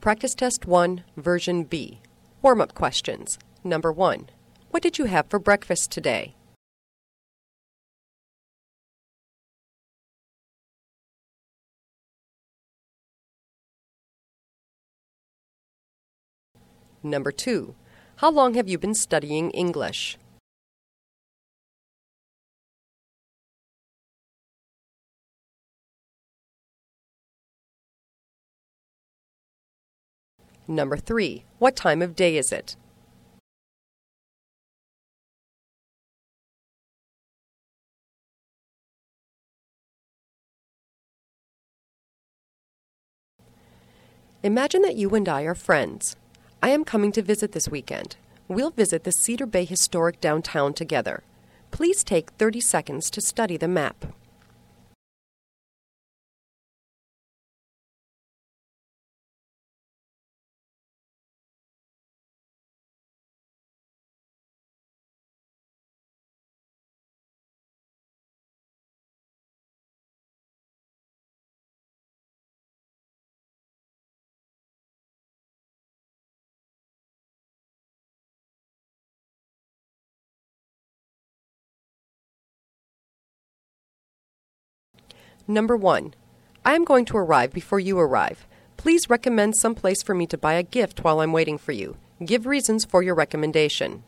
Practice Test 1, Version B. Warm-up questions. Number 1. What did you have for breakfast today? Number 2. How long have you been studying English? Number 3. What time of day is it? Imagine that you and I are friends. I am coming to visit this weekend. We'll visit the Cedar Bay Historic Downtown together. Please take 30 seconds to study the map. Number 1. I am going to arrive before you arrive. Please recommend some place for me to buy a gift while I'm waiting for you. Give reasons for your recommendation.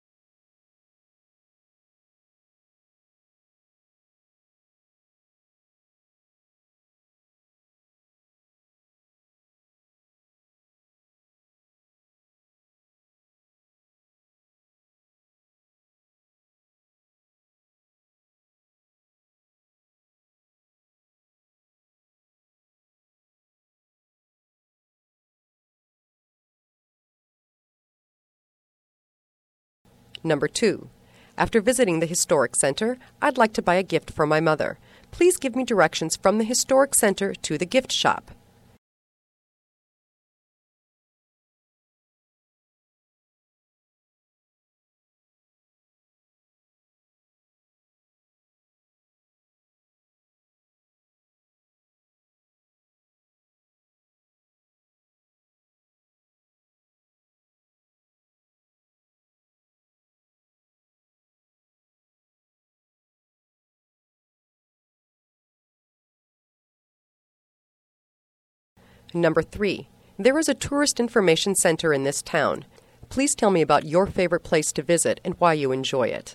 Number 2. After visiting the Historic Center, I'd like to buy a gift for my mother. Please give me directions from the Historic Center to the gift shop. Number 3. There is a tourist information center in this town. Please tell me about your favorite place to visit and why you enjoy it.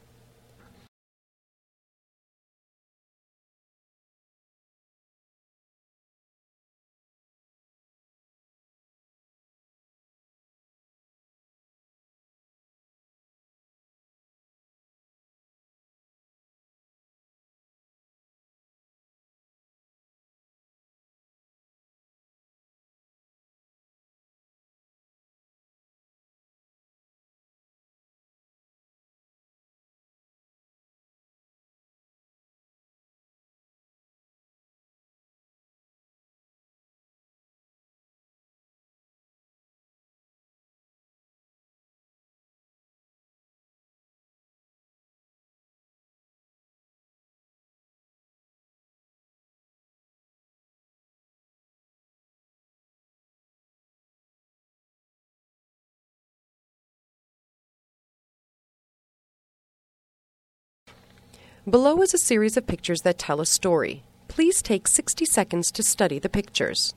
Below is a series of pictures that tell a story. Please take 60 seconds to study the pictures.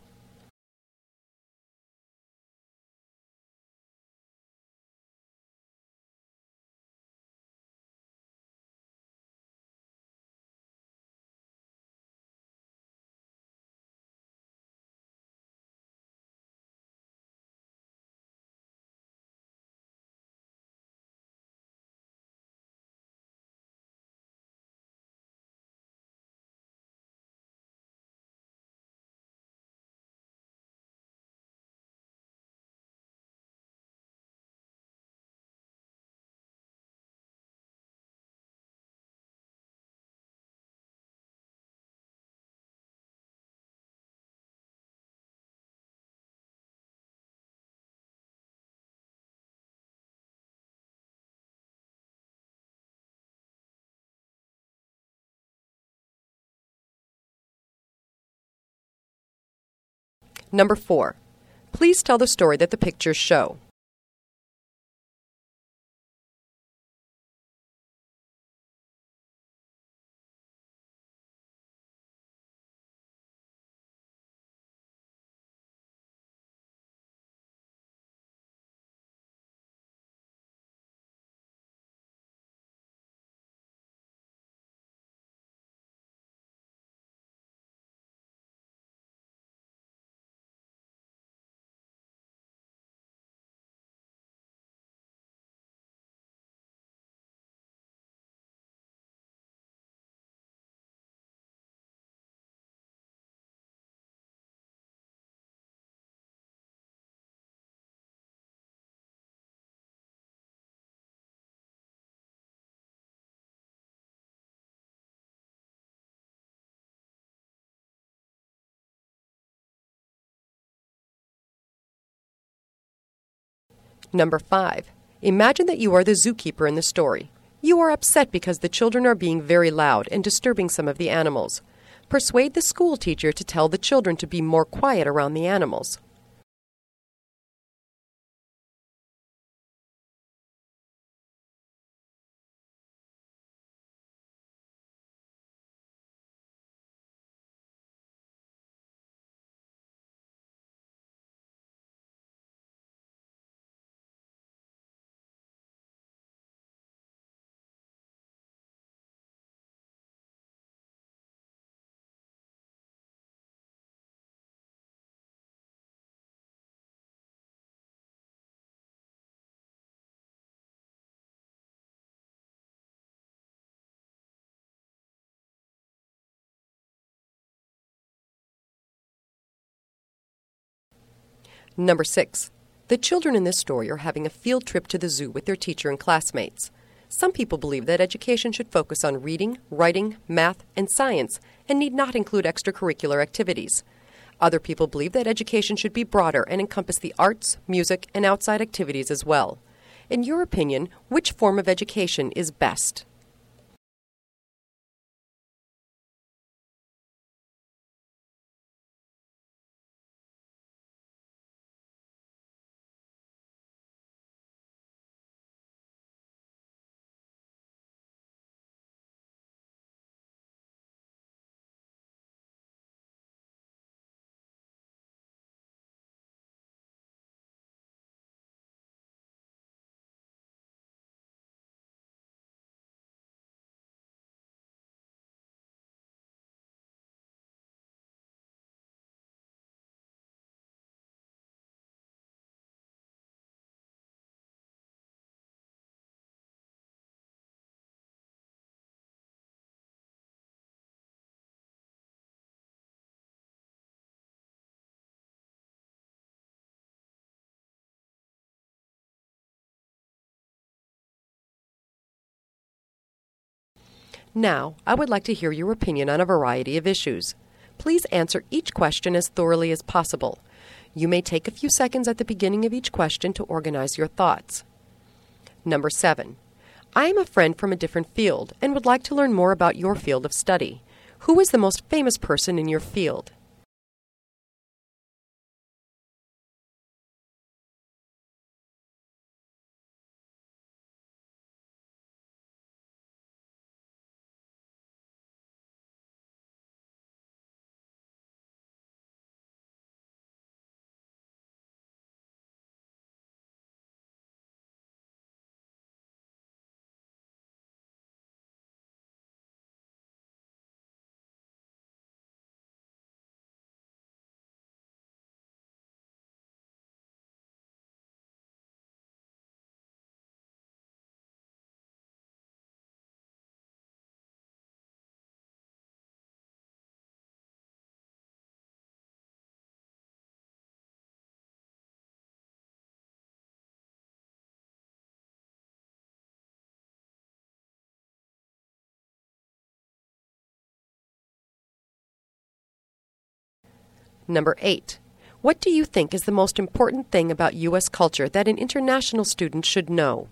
Number 4. Please tell the story that the pictures show. Number 5. Imagine that you are the zookeeper in the story. You are upset because the children are being very loud and disturbing some of the animals. Persuade the school teacher to tell the children to be more quiet around the animals. Number 6. The children in this story are having a field trip to the zoo with their teacher and classmates. Some people believe that education should focus on reading, writing, math, and science, and need not include extracurricular activities. Other people believe that education should be broader and encompass the arts, music, and outside activities as well. In your opinion, which form of education is best? Now, I would like to hear your opinion on a variety of issues. Please answer each question as thoroughly as possible. You may take a few seconds at the beginning of each question to organize your thoughts. Number 7. I am a friend from a different field and would like to learn more about your field of study. Who is the most famous person in your field? Number 8. What do you think is the most important thing about U.S. culture that an international student should know?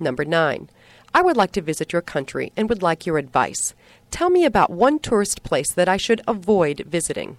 Number 9. I would like to visit your country and would like your advice. Tell me about one tourist place that I should avoid visiting.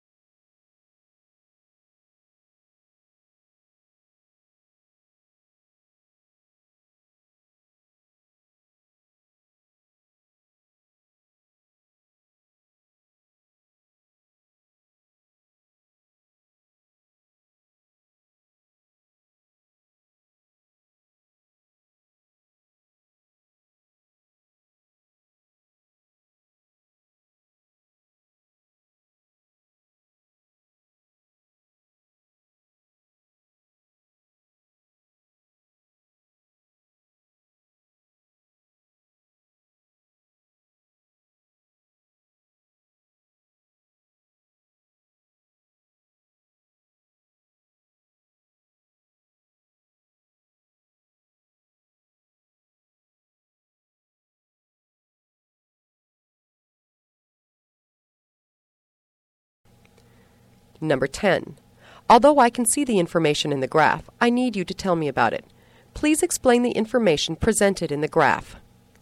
Number 10. Although I can see the information in the graph, I need you to tell me about it. Please explain the information presented in the graph.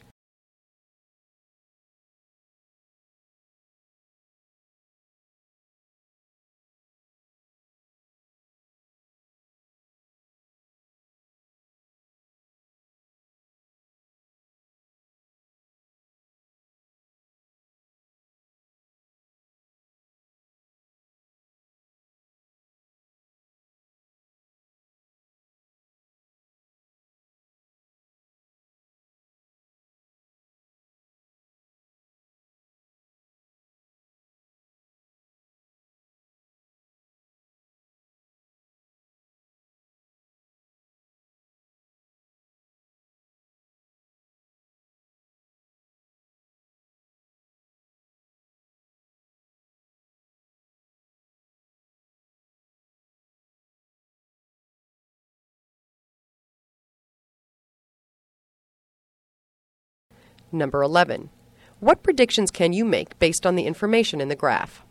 Number 11. What predictions can you make based on the information in the graph?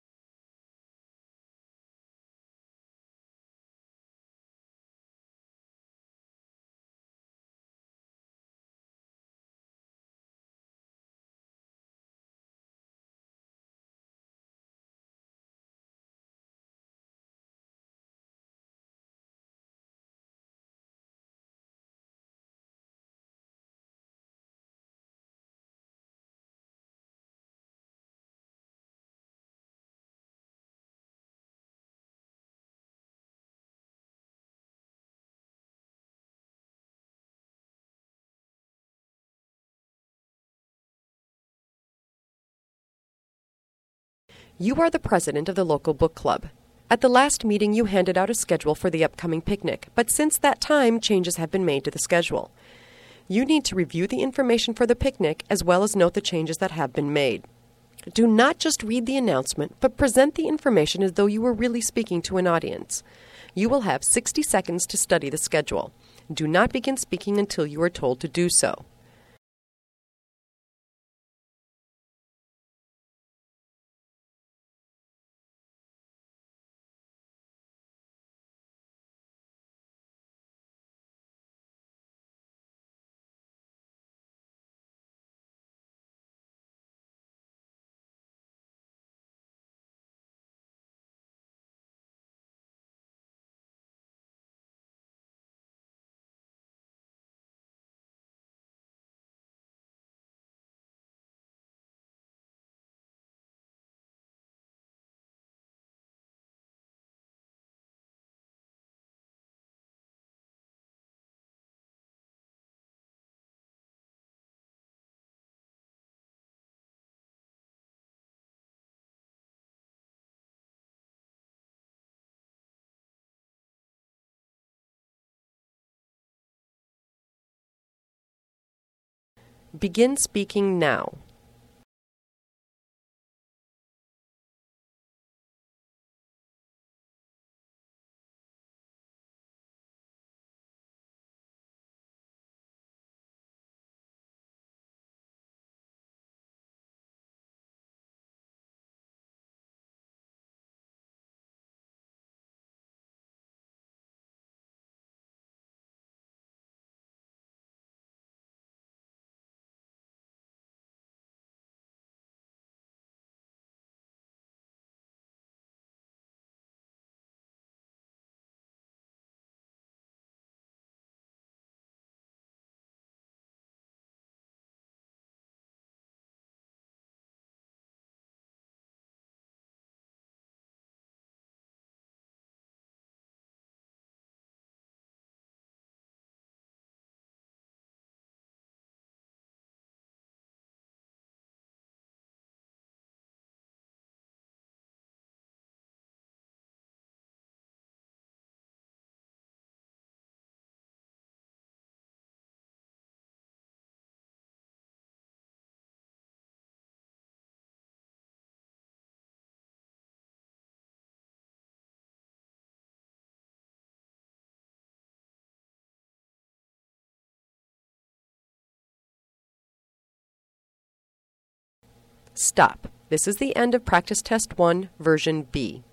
You are the president of the local book club. At the last meeting, you handed out a schedule for the upcoming picnic, but since that time, changes have been made to the schedule. You need to review the information for the picnic as well as note the changes that have been made. Do not just read the announcement, but present the information as though you were really speaking to an audience. You will have 60 seconds to study the schedule. Do not begin speaking until you are told to do so. Begin speaking now. Stop. This is the end of practice test 1, version B.